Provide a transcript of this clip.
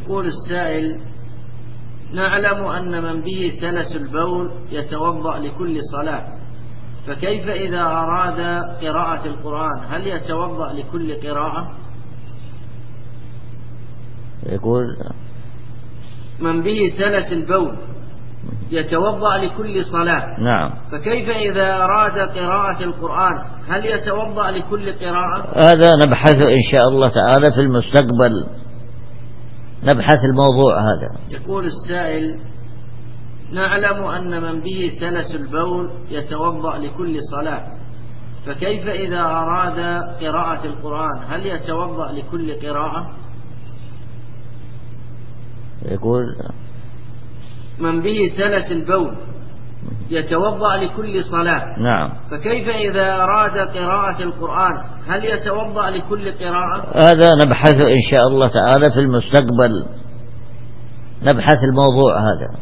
يقول السائل: نعلم أن من به سلس البول يتوضأ لكل صلاة، فكيف إذا أراد قراءة القرآن هل يتوضأ لكل قراءة؟ يقول: من به سلس البول يتوضأ لكل صلاة، نعم، فكيف إذا أراد قراءة القرآن هل يتوضأ لكل قراءة؟ هذا نبحث إن شاء الله تعالى في المستقبل، نبحث الموضوع هذا. يقول السائل: نعلم أن من به سلس البول يتوضأ لكل صلاة، فكيف إذا أراد قراءة القرآن هل يتوضأ لكل قراءة؟ يقول: من به سلس البول يتوضأ لكل صلاة، نعم، فكيف إذا أراد قراءة القرآن هل يتوضأ لكل قراءة؟ هذا نبحث إن شاء الله تعالى في المستقبل، نبحث الموضوع هذا.